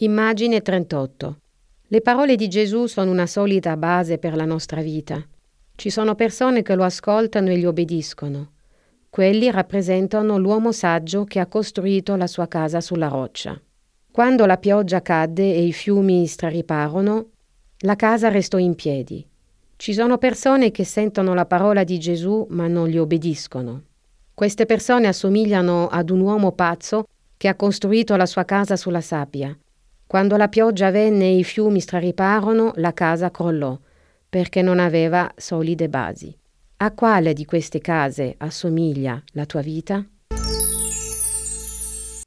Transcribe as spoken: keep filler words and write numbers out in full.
Immagine trentotto. Le parole di Gesù sono una solida base per la nostra vita. Ci sono persone che lo ascoltano e gli obbediscono. Quelli rappresentano l'uomo saggio che ha costruito la sua casa sulla roccia. Quando la pioggia cadde e i fiumi strariparono, la casa restò in piedi. Ci sono persone che sentono la parola di Gesù ma non gli obbediscono. Queste persone assomigliano ad un uomo pazzo che ha costruito la sua casa sulla sabbia. Quando la pioggia venne e i fiumi strariparono, la casa crollò, perché non aveva solide basi. A quale di queste case assomiglia la tua vita?